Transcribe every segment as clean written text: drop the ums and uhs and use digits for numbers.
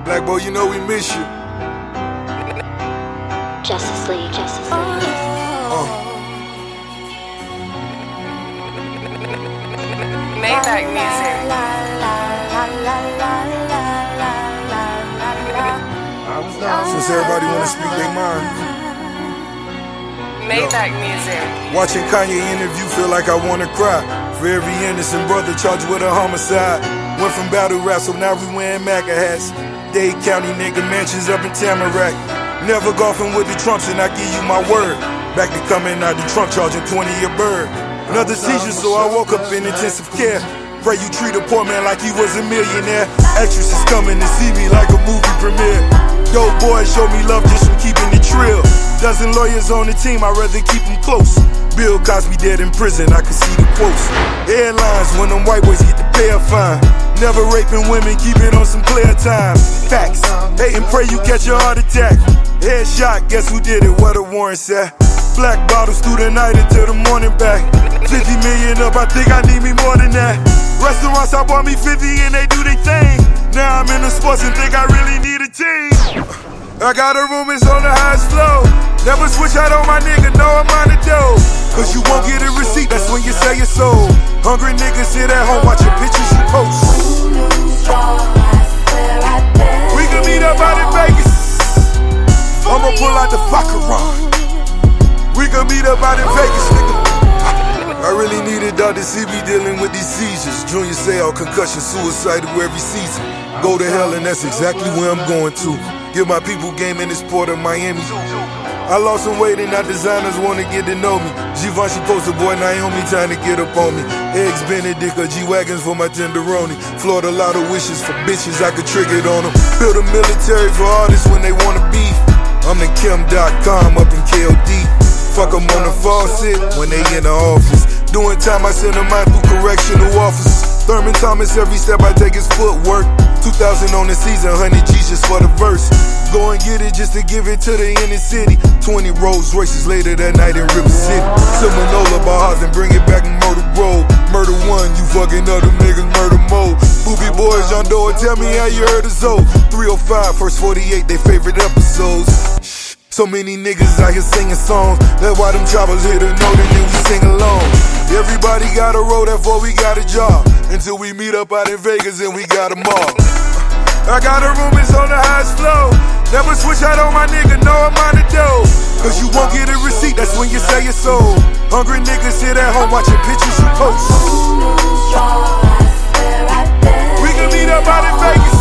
Black boy, you know we miss you. Justice League, Justice League. Maybach music. Since everybody wanna speak their mind. Maybach music. Watching Kanye interview, feel like I wanna cry. For every innocent brother charged with a homicide. Went from battle rap, so now we wearing MAGA hats. Dade County nigga mansions up in Tamarack. Never golfing with the Trumps, and I give you my word. Back to coming out the trunk, charging 20 a bird. Another seizure, so I woke up in intensive care. Pray you treat a poor man like he was a millionaire. Actresses coming to see me like a movie premiere. Dope boys show me love just from keeping it trill. Dozen lawyers on the team, I'd rather keep them close. Bill Cosby dead in prison, I can see the quotes. Airlines when them white boys get to pay a fine. Never raping women, keep it on some clear time. Facts, hate and pray you catch a heart attack. Headshot, guess who did it, what a warrant said. Black bottles through the night until the morning back. 50 million up, I think I need me more than that. Restaurants, I bought me 50 and they do their thing. Now I'm in the sports and think I really need a team. I got a room, it's on the highest floor. Never switch out on my nigga, no I'm on the dough. Cause you won't get a receipt, that's when you sell your soul. Hungry niggas sit at home watching pictures you post. We can meet up out in Vegas. I'ma pull out the Facaron. We can meet up out in Vegas, nigga. I really needed Dr. CB dealing with these seizures. Junior Seau, concussion, suicidal every season. Go to hell and that's exactly where I'm going to. Give my people game in this port of Miami. I lost some weight and now designers wanna get to know me. Givenchy poster boy, Naomi trying to get up on me. Eggs Benedict or G-Wagons for my tenderoni. Floored a lot of wishes for bitches, I could trigger it on them. Build a military for artists when they wanna beef. I'm the Kim.com up in KOD. Fuck them on the faucet when they in the office. Doing time, I send them out through correctional officers. Thurman Thomas, every step I take is footwork. 2,000 on the season, 100 G's just for the verse. Go and get it just to give it to the inner city. 20 Rolls Royces later that night in River City. Seminola bars and bring it back in Murder Road. Murder one, you fucking other niggas, murder mode. Booby boys, John Doe, tell me how you heard of Zoe. 305, first 48, they favorite episodes. So many niggas out here singing songs. That's why them choppers hit a note and then we sing along. Everybody got a road, therefore we got a job. Until we meet up out in Vegas and we got them all. I got a room, it's on the highest floor. Never switch out on my nigga, no I'm on the dough. Cause you won't get a receipt, that's when you sell your soul. Hungry niggas sit at home watching pictures you post. We can meet up out in Vegas.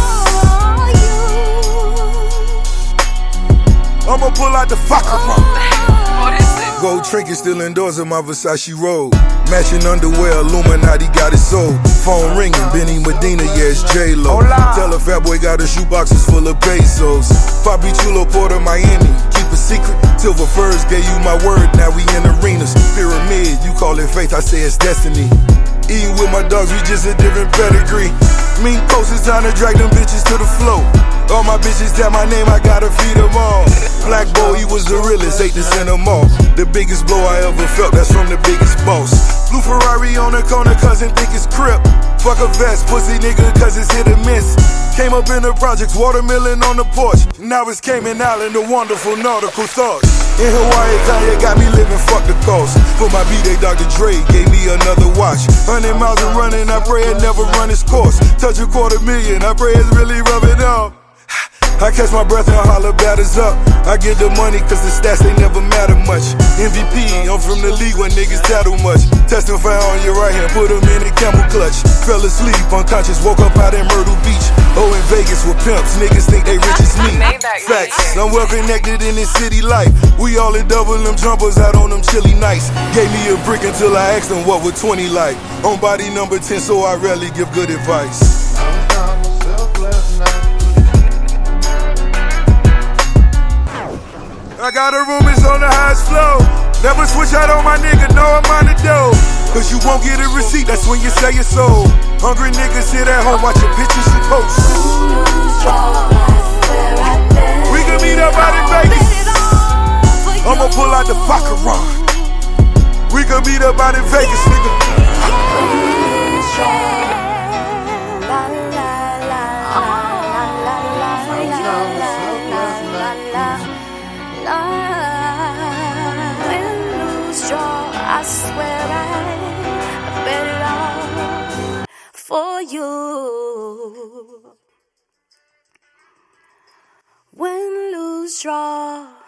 I'ma pull out the Facaron. What is this? Gold trinkets still indoors in my Versace robe. Matching underwear, Illuminati got it sold. Phone ringing, Benny Medina, yeah it's J-Lo. Tell a fat boy got his shoeboxes full of pesos. Papi Chulo, Port of Miami, keep a secret. Silver Furs gave you my word, now we in arenas. Pyramid, you call it faith, I say it's destiny. Eating with my dogs, we just a different pedigree. Mean coast, it's time to drag them bitches to the floor. All my bitches tell my name, I gotta feed them all. Black boy, he was the realest, hate to send them off. The biggest blow I ever felt, that's from the biggest boss. Blue Ferrari on the corner, cousin think it's Crip. Fuck a vest, pussy nigga, cause it's hit or miss. Came up in the projects, watermelon on the porch. Now it's Cayman Island, the wonderful nautical thoughts. In Hawaii, Kanye got me living, fuck the cost. For my B-Day, Dr. Dre gave me another watch. 100 miles and running, I pray it never run its course. Touch $250,000, I pray it's really rubbing off. I catch my breath and holler batters up. I get the money cause the stats they never matter much. MVP, I'm from the league when niggas tattle much. Testify on your right hand, put them in a camel clutch. Fell asleep, unconscious, woke up out in Myrtle Beach. Oh, in Vegas with pimps, niggas think they rich as me. Facts, I'm well connected in this city life. We all in double them jumpers out on them chilly nights. Gave me a brick until I asked them what would 20 like. On body number 10, so I rarely give good advice. I got a room, it's on the highest floor. Never switch out on my nigga, no I'm on the dough. Cause you won't get a receipt, that's when you sell your soul. Hungry niggas sit at home watching pictures you post. We can meet up out in Vegas. I'ma pull out the Facaron. We can meet up out in Vegas, nigga. for you. Win, lose, draw.